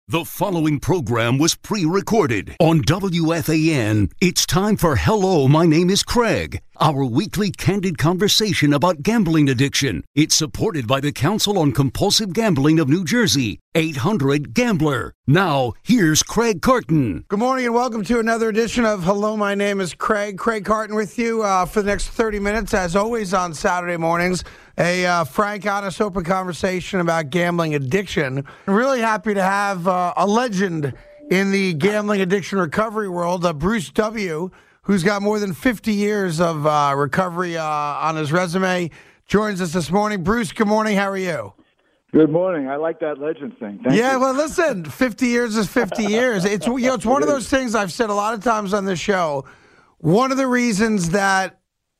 The following program was pre-recorded on WFAN. It's time for Hello, My Name is Craig, our weekly candid conversation about gambling addiction. It's supported by the Council on Compulsive Gambling of New Jersey, 800-GAMBLER. Now, here's Craig Carton. Good morning and welcome to another edition of Hello, My Name is Craig. Craig Carton with you for the next 30 minutes, as always on Saturday mornings. A frank, honest, open conversation about gambling addiction. Really happy to have a legend in the gambling addiction recovery world, Bruce W., who's got more than 50 years of recovery on his resume, joins us this morning. Bruce, good morning. How are you? Good morning. I like that legend thing. Thank you. Well, listen, 50 years is 50 years. It's it's one of those things I've said a lot of times on this show. One of the reasons that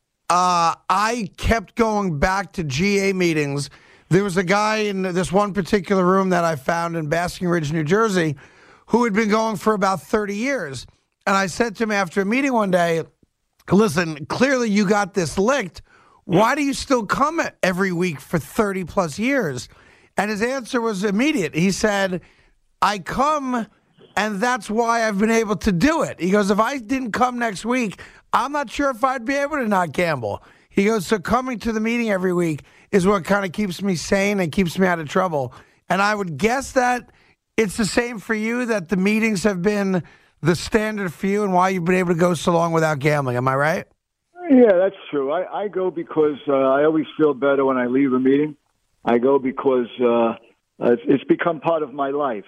I kept going back to GA meetings, there was a guy in this one particular room that I found in Basking Ridge, New Jersey, who had been going for about 30 years. And I said to him after a meeting one day, listen, clearly you got this licked. Why do you still come every week for 30 plus years? And his answer was immediate. He said, I come, and that's why I've been able to do it. He goes, if I didn't come next week, I'm not sure if I'd be able to not gamble. He goes, so coming to the meeting every week is what kind of keeps me sane and keeps me out of trouble. And I would guess that it's the same for you, that the meetings have been the standard for you and why you've been able to go so long without gambling. Am I right? Yeah, that's true. I go because I always feel better when I leave a meeting. I go because it's become part of my life.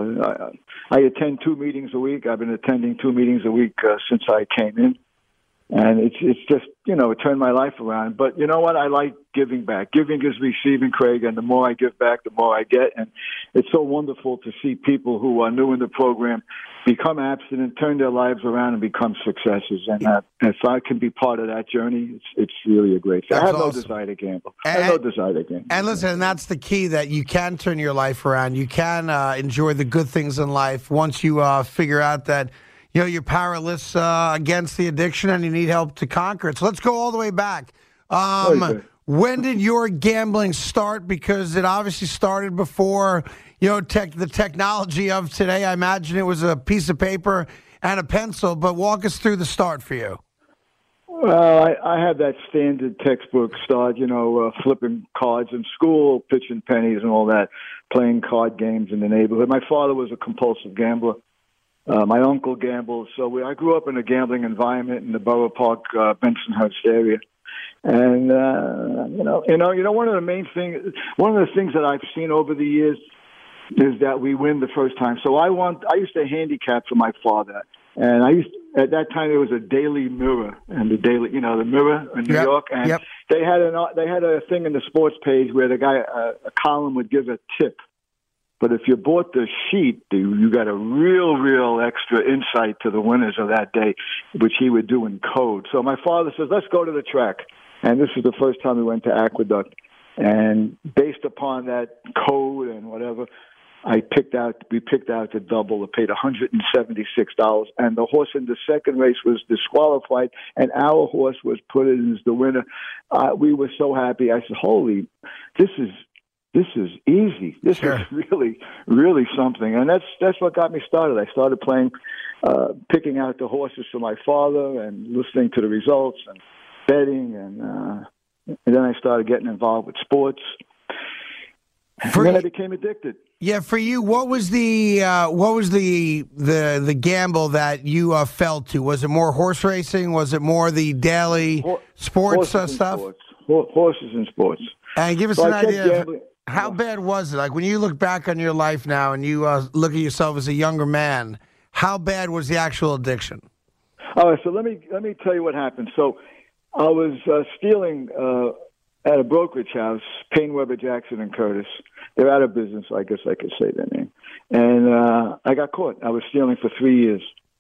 I attend 2 meetings a week. I've been attending 2 meetings a week since I came in. And it's just, it turned my life around. But you know what? I like giving back. Giving is receiving, Craig, and the more I give back, the more I get. And it's so wonderful to see people who are new in the program become abstinent, turn their lives around, and become successes. And if I can be part of that journey, it's really a great thing. I have no desire to gamble. And listen, and that's the key, that you can turn your life around. You can enjoy the good things in life once you figure out that you're powerless against the addiction and you need help to conquer it. So let's go all the way back. When did your gambling start? Because it obviously started before, the technology of today. I imagine it was a piece of paper and a pencil, but walk us through the start for you. Well, I had that standard textbook start, flipping cards in school, pitching pennies and all that, playing card games in the neighborhood. My father was a compulsive gambler. My uncle gambled, so I grew up in a gambling environment in the Borough Park, Bensonhurst area, and one of the things that I've seen over the years is that we win the first time. So I used to handicap for my father, and at that time there was a Daily Mirror, and the Mirror in New York, and they had a thing in the sports page where the guy a column would give a tip. But if you bought the sheet, you got a real extra insight to the winners of that day, which he would do in code. So my father says, let's go to the track. And this was the first time we went to Aqueduct. And based upon that code and whatever, we picked out the double. It paid $176. And the horse in the second race was disqualified, and our horse was put in as the winner. We were so happy. I said, holy, this is easy. This is really, really something. And that's what got me started. I started playing, picking out the horses for my father and listening to the results and betting. And then I started getting involved with sports. And then I became addicted. Yeah, for you, what was the gamble that you fell to? Was it more horse racing? Was it more the daily sports stuff? Horses and sports. And give us an idea. How bad was it? Like when you look back on your life now and you look at yourself as a younger man, how bad was the actual addiction? All right, so let me tell you what happened. So I was stealing at a brokerage house, Payne, Weber, Jackson, and Curtis. They're out of business, I guess I could say their name. And I got caught. I was stealing for 3 years.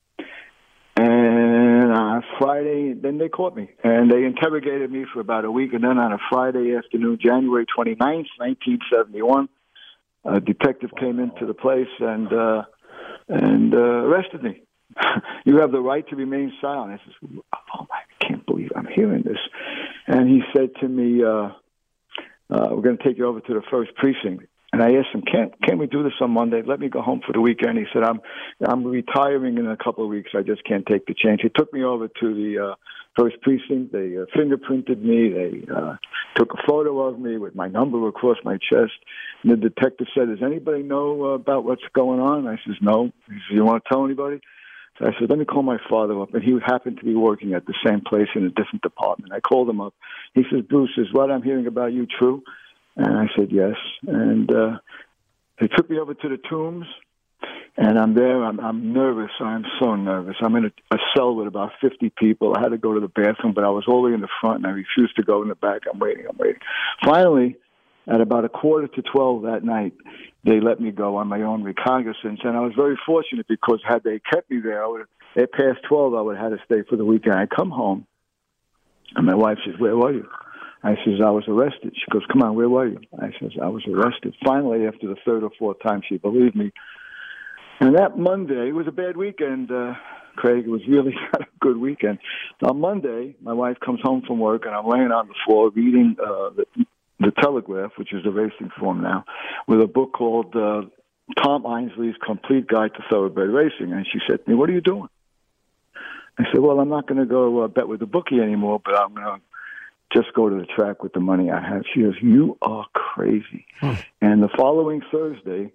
And on Friday, then they caught me. And they interrogated me for about a week. And then on a Friday afternoon, January 29th, 1971, a detective came into the place and arrested me. You have the right to remain silent. I said, oh, I can't believe I'm hearing this. And he said to me, we're going to take you over to the first precinct. And I asked him, "Can we do this on Monday? Let me go home for the weekend." He said, "I'm retiring in a couple of weeks. I just can't take the chance." He took me over to the first precinct. They fingerprinted me. They took a photo of me with my number across my chest. And the detective said, "Does anybody know about what's going on?" I says, "No." He said, "You want to tell anybody?" So I said, "Let me call my father up." And he happened to be working at the same place in a different department. I called him up. He says, "Bruce, is what I'm hearing about you true?" And I said, "Yes." And they took me over to the Tombs, and I'm there. I'm nervous. I'm so nervous. I'm in a cell with about 50 people. I had to go to the bathroom, but I was all the way in the front, and I refused to go in the back. I'm waiting. Finally, at about 11:45 that night, they let me go on my own recognizance, and I was very fortunate because had they kept me there, at past 12, I would have had to stay for the weekend. I come home, and my wife says, "Where were you?" I says, "I was arrested." She goes, "Come on, where were you?" I says, "I was arrested." Finally, after the third or fourth time, she believed me. And that Monday, it was a bad weekend, Craig. It was really not a good weekend. On Monday, my wife comes home from work, and I'm laying on the floor reading the Telegraph, which is a racing form now, with a book called Tom Ainsley's Complete Guide to Thoroughbred Racing. And she said to me, "What are you doing?" I said, "Well, I'm not going to go bet with the bookie anymore, but I'm going to just go to the track with the money I have." She goes, "You are crazy." And the following Thursday,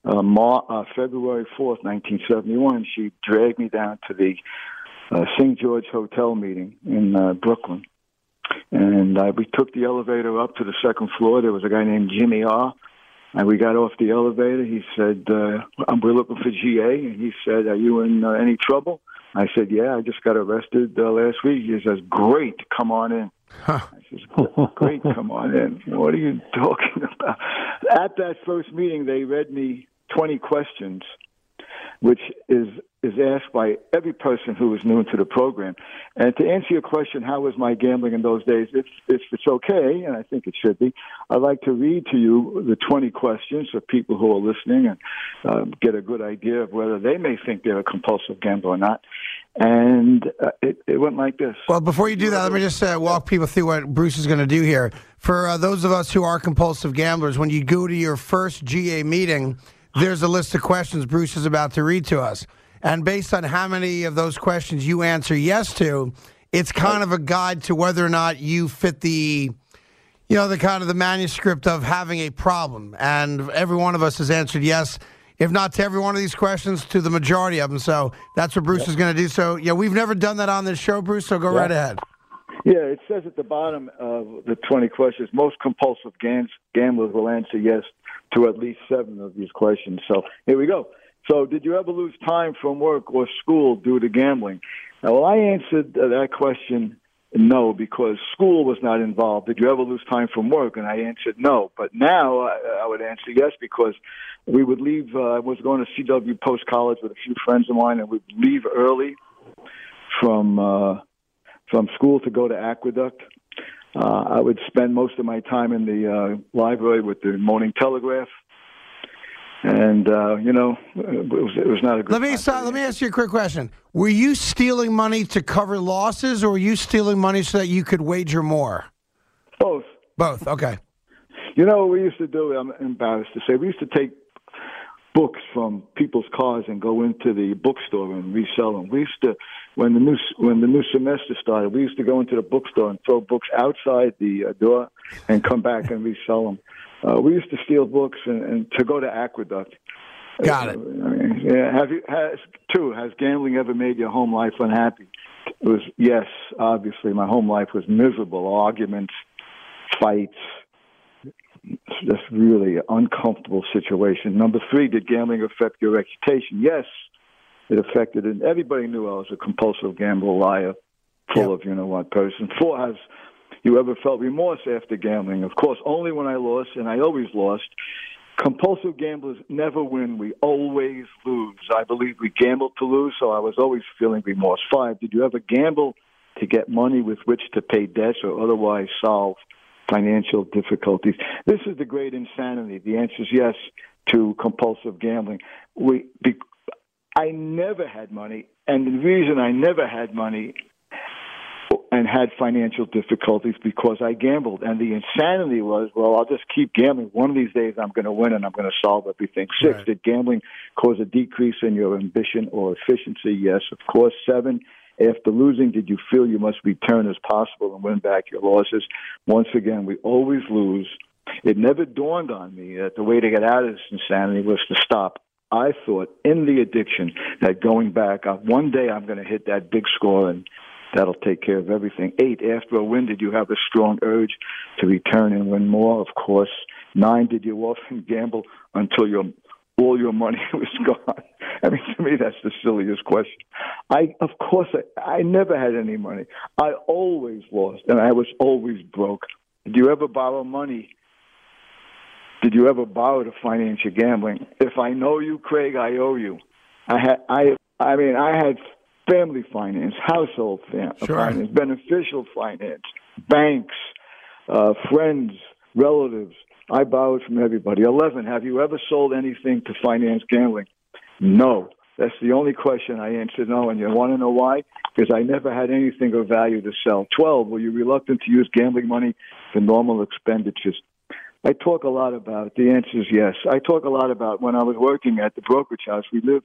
February 4th, 1971, she dragged me down to the St. George Hotel meeting in Brooklyn. And we took the elevator up to the second floor. There was a guy named Jimmy R. And we got off the elevator. He said, "We're looking for GA." And he said, "Are you in any trouble?" I said, "Yeah, I just got arrested last week." He says, "Great, come on in." I says, "Great, come on in." What are you talking about? At that first meeting, they read me 20 questions, which is asked by every person who is new to the program. And to answer your question, how was my gambling in those days? If it's okay, and I think it should be, I'd like to read to you the 20 questions for people who are listening and get a good idea of whether they may think they're a compulsive gambler or not. And it went like this. Well, before you do that, let me just walk people through what Bruce is going to do here. For those of us who are compulsive gamblers, when you go to your first GA meeting, there's a list of questions Bruce is about to read to us. And based on how many of those questions you answer yes to, it's kind of a guide to whether or not you fit the kind of the manuscript of having a problem. And every one of us has answered yes, if not to every one of these questions, to the majority of them. So that's what Bruce is going to do. So, we've never done that on this show, Bruce, so go right ahead. Yeah, it says at the bottom of the 20 questions, most compulsive gamblers will answer yes to at least 7 of these questions. So here we go. So did you ever lose time from work or school due to gambling? Well, I answered that question no, because school was not involved. Did you ever lose time from work? And I answered no. But now I would answer yes, because we would leave. I was going to CW Post College with a few friends of mine, and we'd leave early from school to go to Aqueduct. I would spend most of my time in the library with the Morning Telegraph. And, it was not a good time. Let me ask you a quick question. Were you stealing money to cover losses, or were you stealing money so that you could wager more? Both. Both, okay. What we used to do, I'm embarrassed to say, we used to take books from people's cars and go into the bookstore and resell them. We used to, when the new semester started, we used to go into the bookstore and throw books outside the door and come back and resell them. We used to steal books and to go to Aqueduct. Got it. Has gambling ever made your home life unhappy? It was yes, obviously. My home life was miserable. Arguments, fights, just really uncomfortable situation. Number 3, did gambling affect your reputation? Yes, it affected it. Everybody knew I was a compulsive gambler, liar, full of you-know-what person. 4, has you ever felt remorse after gambling? Of course, only when I lost, and I always lost. Compulsive gamblers never win. We always lose. I believe we gambled to lose, so I was always feeling remorse. 5, did you ever gamble to get money with which to pay debts or otherwise solve financial difficulties? This is the great insanity. The answer is yes to compulsive gambling. I never had money, and the reason I never had money and had financial difficulties because I gambled. And the insanity was, well, I'll just keep gambling. One of these days I'm going to win and I'm going to solve everything. 6, Right. did gambling cause a decrease in your ambition or efficiency? Yes, of course. 7, after losing, did you feel you must return as possible and win back your losses? Once again, we always lose. It never dawned on me that the way to get out of this insanity was to stop. I thought in the addiction that going back, one day I'm going to hit that big score and that'll take care of everything. 8, after a win, did you have a strong urge to return and win more? Of course. 9, did you often gamble until all your money was gone? I mean, to me, that's the silliest question. Of course, I never had any money. I always lost, and I was always broke. Did you ever borrow money? Did you ever borrow to finance your gambling? If I know you, Craig, I owe you. I had family finance, household finance, beneficial finance, banks, friends, relatives. I borrowed from everybody. 11, have you ever sold anything to finance gambling? No. That's the only question I answered no, and you want to know why? Because I never had anything of value to sell. 12, were you reluctant to use gambling money for normal expenditures? I talk a lot about, the answer is yes. I talk a lot about when I was working at the brokerage house,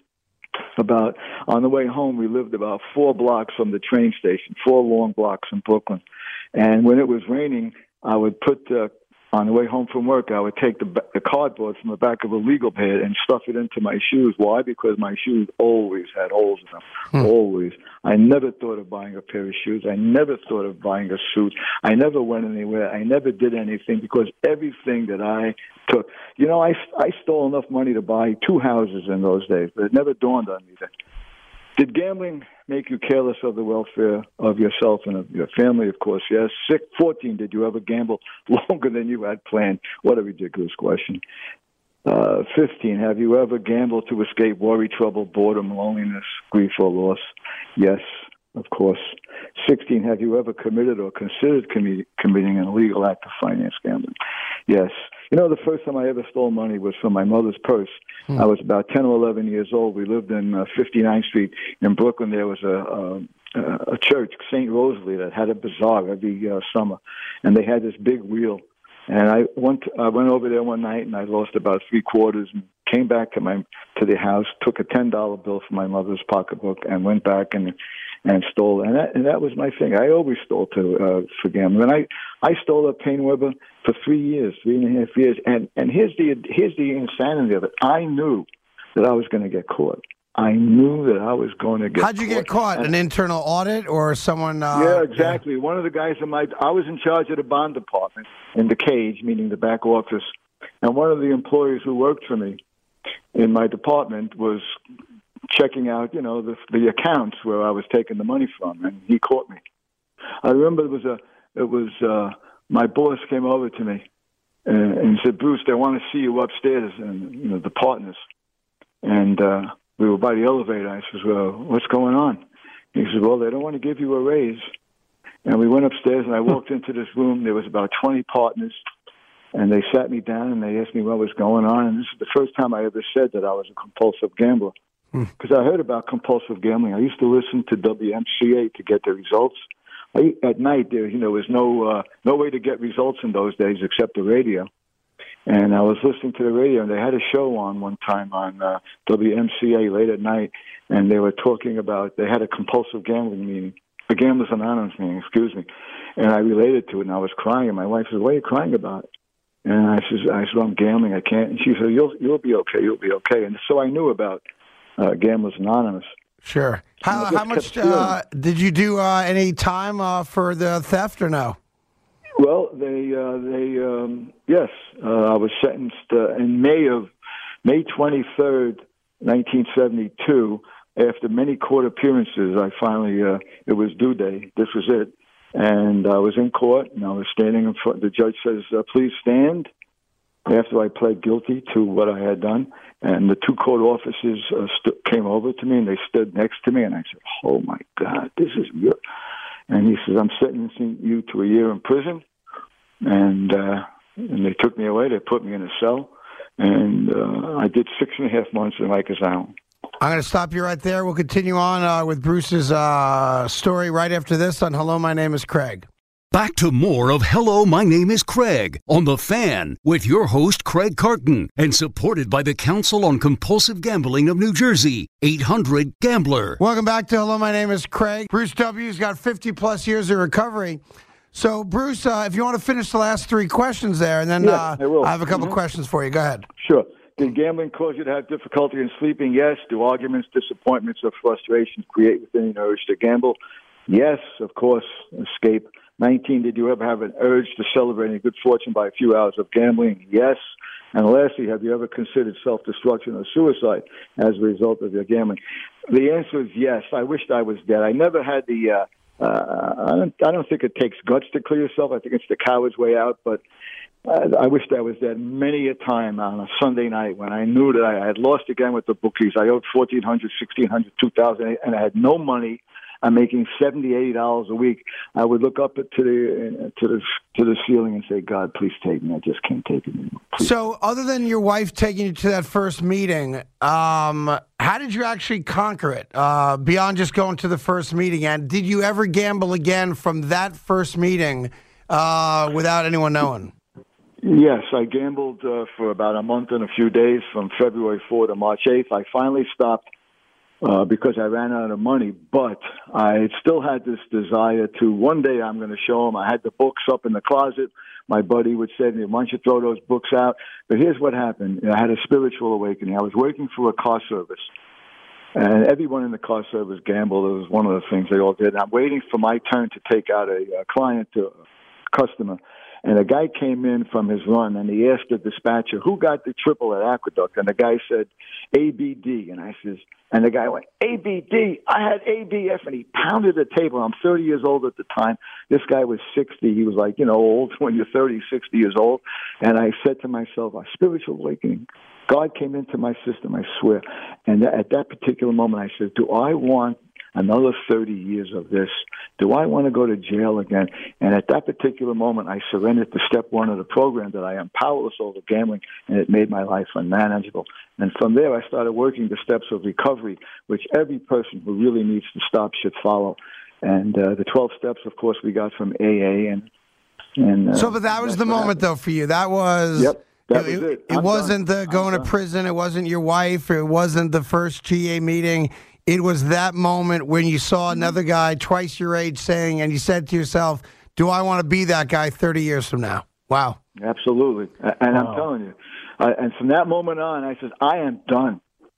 on the way home, we lived about 4 blocks from the train station, 4 long blocks in Brooklyn. And when it was raining, I would on the way home from work, I would take the cardboard from the back of a legal pad and stuff it into my shoes. Why? Because my shoes always had holes in them. Always. I never thought of buying a pair of shoes. I never thought of buying a suit. I never went anywhere. I never did anything because everything that I took, I stole enough money to buy 2 houses in those days, but it never dawned on me that. Did gambling make you careless of the welfare of yourself and of your family? Of course, yes. 14, did you ever gamble longer than you had planned? What a ridiculous question. 15, have you ever gambled to escape worry, trouble, boredom, loneliness, grief, or loss? Yes, of course. 16, have you ever committed or considered committing an illegal act of finance gambling? Yes. The first time I ever stole money was from my mother's purse. I was about 10 or 11 years old. We lived in 59th Street in Brooklyn. There was a church, St. Rosalie, that had a bazaar every summer, and they had this big wheel. And I went over there one night, and I lost about 3 quarters, and came back to the house, took a $10 bill from my mother's pocketbook, and went back and stole. And that was my thing. I always stole for gambling. And I stole a Paine Webber for 3.5 years. And here's the insanity of it. I knew that I was going to get caught. I knew that I was going to get caught. How'd you get caught? An internal audit or someone? Yeah, exactly. One of the guys I was in charge of the bond department in the cage, meaning the back office. And one of the employees who worked for me in my department was checking out, the accounts where I was taking the money from, and he caught me. I remember it was my boss came over to me and said, "Bruce, they want to see you upstairs," and the partners. And we were by the elevator. I said, "Well, what's going on?" He said, "Well, they don't want to give you a raise." And we went upstairs, and I walked into this room. There was about 20 partners, and they sat me down, and they asked me what was going on. And this is the first time I ever said that I was a compulsive gambler. Because I heard about compulsive gambling. I used to listen to WMCA to get the results. At night, there was no way to get results in those days except the radio. And I was listening to the radio, and they had a show on one time on WMCA late at night, and they were talking about, they had a compulsive gambling meeting, a Gamblers Anonymous meeting, excuse me. And I related to it, and I was crying, and my wife said, "What are you crying about?" And I said, "I'm gambling, I can't." And she said, "You'll be okay, you'll be okay." And so I knew about Gamblers Anonymous. Sure. How much did you do any time for the theft or no? Well, yes. I was sentenced in May 23rd, 1972. After many court appearances, I finally, it was due day. This was it. And I was in court, and I was standing in front. The judge says, "Please stand." After I pled guilty to what I had done, and the 2 court officers came over to me, and they stood next to me, and I said, "Oh, my God, this is real." And he says, "I'm sentencing you to a year in prison." And they took me away. They put me in a cell, and I did 6.5 months in Rikers Island. I'm going to stop you right there. We'll continue on with Bruce's story right after this on Hello, My Name is Craig. Back to more of Hello, My Name is Craig on The Fan with your host, Craig Carton, and supported by the Council on Compulsive Gambling of New Jersey, 800-GAMBLER. Welcome back to Hello, My Name is Craig. Bruce W.'s got 50-plus years of recovery. So, Bruce, if you want to finish the last three questions there, and then I have a couple questions for you. Go ahead. Sure. Did gambling cause you to have difficulty in sleeping? Yes. Do arguments, disappointments, or frustrations create within you an urge to gamble? Yes, of course. Escape. 19, did you ever have an urge to celebrate a good fortune by a few hours of gambling? Yes. And lastly, have you ever considered self-destruction or suicide as a result of your gambling? The answer is yes. I wished I was dead. I never had the I don't think it takes guts to kill yourself. I think it's the coward's way out. But I wished I was dead many a time on a Sunday night when I knew that I had lost again with the bookies. I owed $1,400, $1,600, $2,000, and I had no money. I'm making $70, $80 a week. I would look up to the ceiling and say, "God, please take me. I just can't take it anymore." Please. So, other than your wife taking you to that first meeting, how did you actually conquer it beyond just going to the first meeting? And did you ever gamble again from that first meeting without anyone knowing? Yes, I gambled for about a month and a few days from February 4th to March 8th. I finally stopped. Because I ran out of money, but I still had this desire to, one day I'm going to show them. I had the books up in the closet. My buddy would say to me, "Why don't you throw those books out?" But here's what happened. I had a spiritual awakening. I was working for a car service, and everyone in the car service gambled. It was one of the things they all did. And I'm waiting for my turn to take out a customer. And a guy came in from his run, and he asked the dispatcher, "Who got the triple at Aqueduct?" And the guy said, "ABD." And I says, and the guy went, "ABD? I had ABF." And he pounded the table. I'm 30 years old at the time. This guy was 60. He was like, old when you're 30, 60 years old. And I said to myself, a spiritual awakening. God came into my system, I swear. And at that particular moment, I said, do I want another 30 years of this? Do I want to go to jail again? And at that particular moment, I surrendered to step one of the program that I am powerless over gambling, and it made my life unmanageable. And from there, I started working the steps of recovery, which every person who really needs to stop should follow. And the 12 steps, of course, we got from AA. But that was the moment, though, for you. That was... Yep. That was it. It wasn't the going to prison. It wasn't your wife. It wasn't the first GA meeting. It was that moment when you saw another guy twice your age saying, and you said to yourself, do I want to be that guy 30 years from now? Wow. Absolutely. And I'm telling you. And from that moment on, I said, I am done.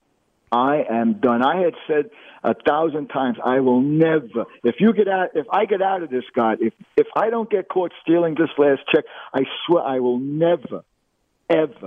I am done. I had said 1,000 times, I will never, if I get out of this, God, if I don't get caught stealing this last check, I swear I will never, ever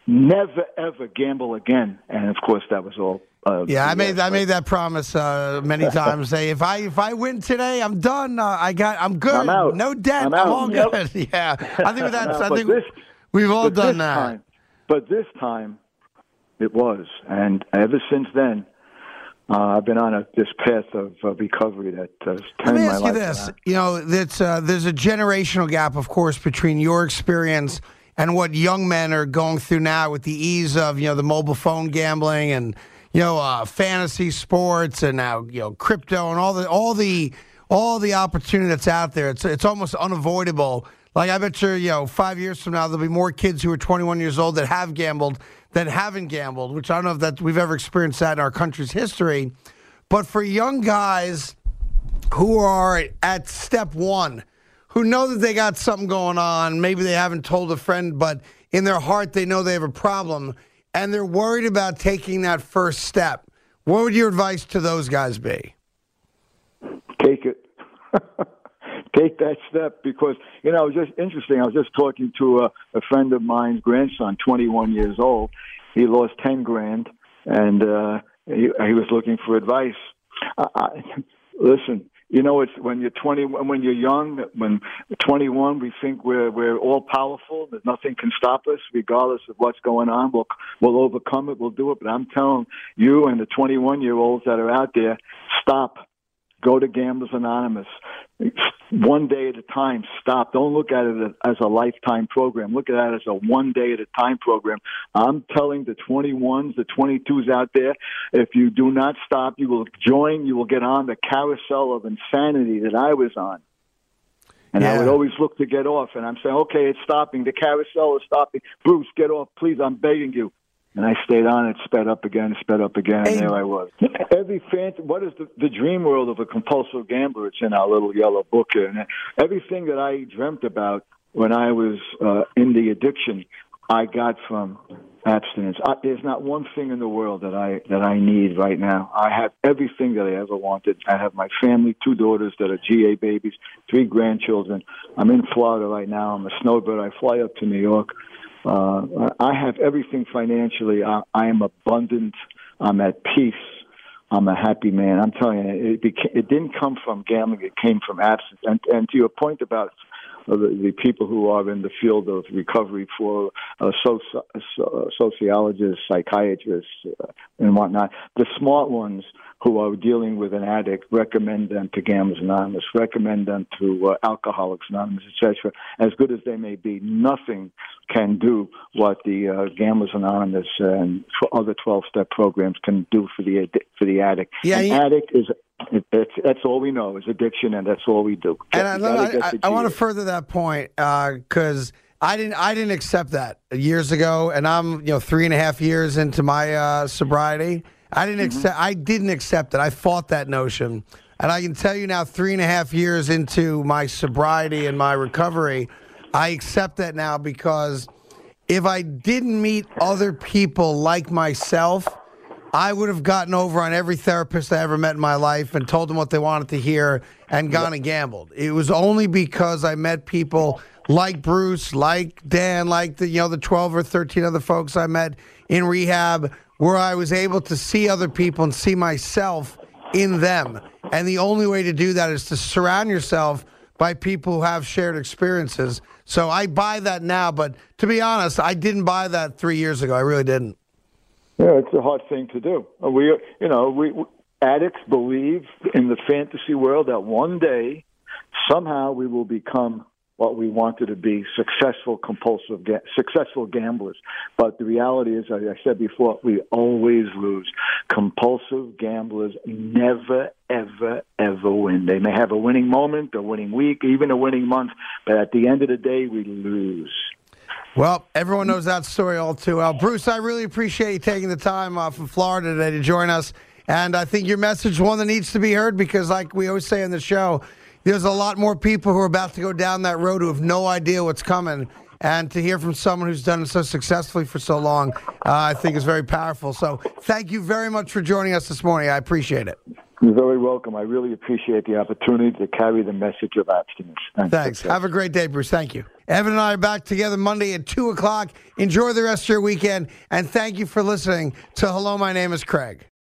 gamble again. And of course, that was all. I made that promise many times. Say if I win today, I'm done. I'm good. I'm out. No debt. I'm all good. Yeah, I think with that. I think we've all done that. But this time, it was, and ever since then, I've been on this path of recovery that has turned my life around. Let me ask you this. There's a generational gap, of course, between your experience and what young men are going through now with the ease of the mobile phone gambling and fantasy sports and now crypto and all the opportunity that's out there. It's almost unavoidable. Like I bet you 5 years from now there'll be more kids who are 21 years old that have gambled that haven't gambled, which I don't know if that we've ever experienced that in our country's history. But for young guys who are at step one, who know that they got something going on, maybe they haven't told a friend, but in their heart they know they have a problem, and they're worried about taking that first step, what would your advice to those guys be? Take it. Take that step because, it was just interesting. I was just talking to a friend of mine's grandson, 21 years old. He lost 10 grand, and he was looking for advice. Listen, it's when you're 20, when you're young, when 21, we think we're all powerful. That nothing can stop us, regardless of what's going on. We'll overcome it. We'll do it. But I'm telling you and the 21-year-olds that are out there, stop. Go to Gamblers Anonymous. One day at a time. Stop. Don't look at it as a lifetime program. Look at it as a one day at a time program. I'm telling the 21s, the 22s out there, if you do not stop, you will get on the carousel of insanity that I was on. And I would always look to get off. And I'm saying, okay, it's stopping. The carousel is stopping. Bruce, get off, please. I'm begging you. And I stayed on it, sped up again, and there I was. What is the dream world of a compulsive gambler? It's in our little yellow book here. And everything that I dreamt about when I was in the addiction, I got from abstinence. There's not one thing in the world that I need right now. I have everything that I ever wanted. I have my family, 2 daughters that are GA babies, 3 grandchildren. I'm in Florida right now. I'm a snowbird. I fly up to New York. I have everything financially. I am abundant. I'm at peace. I'm a happy man. I'm telling you, it didn't come from gambling. It came from abstinence. And to your point about the people who are in the field of recovery for sociologists, psychiatrists, and whatnot, the smart ones who are dealing with an addict, recommend them to Gamblers Anonymous, recommend them to Alcoholics Anonymous, etc. As good as they may be, nothing can do what the Gamblers Anonymous and other 12-step programs can do for the addict. Yeah, addict is that's all we know is addiction, and that's all we do. And I want to further that point because I didn't accept that years ago, and I'm 3.5 years into my sobriety. I didn't accept it. I fought that notion. And I can tell you now, 3.5 years into my sobriety and my recovery, I accept that now because if I didn't meet other people like myself, I would have gotten over on every therapist I ever met in my life and told them what they wanted to hear and gone and gambled. It was only because I met people like Bruce, like Dan, like the 12 or 13 other folks I met in rehab, where I was able to see other people and see myself in them. And the only way to do that is to surround yourself by people who have shared experiences. So I buy that now, but to be honest, I didn't buy that 3 years ago. I really didn't. Yeah, it's a hard thing to do. We addicts believe in the fantasy world that one day, somehow, we will become what we wanted to be, successful gamblers. But the reality is, as I said before, we always lose. Compulsive gamblers never, ever, ever win. They may have a winning moment, a winning week, even a winning month, but at the end of the day, we lose. Well, everyone knows that story all too well. Bruce, I really appreciate you taking the time from Florida today to join us. And I think your message is one that needs to be heard because, like we always say on the show, there's a lot more people who are about to go down that road who have no idea what's coming. And to hear from someone who's done it so successfully for so long, I think is very powerful. So thank you very much for joining us this morning. I appreciate it. You're very welcome. I really appreciate the opportunity to carry the message of abstinence. Thanks. Have a great day, Bruce. Thank you. Evan and I are back together Monday at 2 o'clock. Enjoy the rest of your weekend. And thank you for listening to Hello, My Name is Craig.